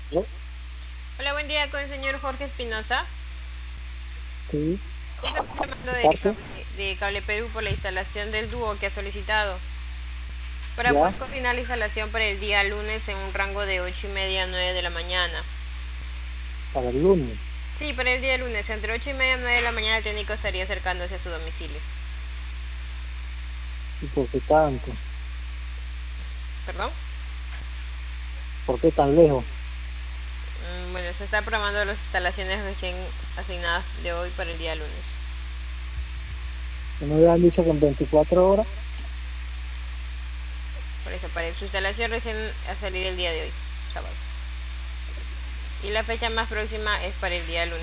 ¿No? Hola, buen día con el señor Jorge Espinosa. Sí, Estamos llamando de parte, de Cable Perú por la instalación del dúo que ha solicitado. Para ya, poder coordinar la instalación para el día lunes en un rango de 8:30 a 9 de la mañana. para el lunes. Sí, para el día lunes, entre 8:30 y 9 de la mañana el técnico estaría acercándose a su domicilio. ¿Y por qué tanto? ¿Perdón? ¿Por qué tan lejos? Bueno, se está programando las instalaciones recién asignadas de hoy para el día lunes. ¿No me habían dicho que en 24 horas? Por eso, para su instalación recién a salir el día de hoy, sábado. Y la fecha más próxima es para el día lunes.